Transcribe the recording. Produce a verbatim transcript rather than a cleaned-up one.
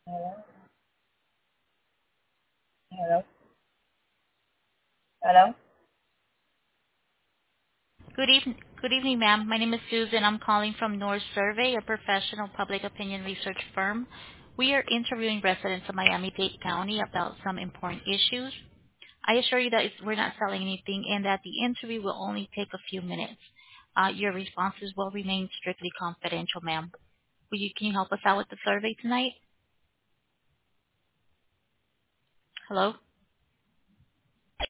Hello? Hello? Hello? Good evening, good evening, ma'am. My name is Susan. I'm calling from North Survey, a professional public opinion research firm. We are interviewing residents of Miami-Dade County about some important issues. I assure you that it's, we're not selling anything and that the interview will only take a few minutes. Uh, your responses will remain strictly confidential, ma'am. Will you, can you help us out with the survey tonight? Hello?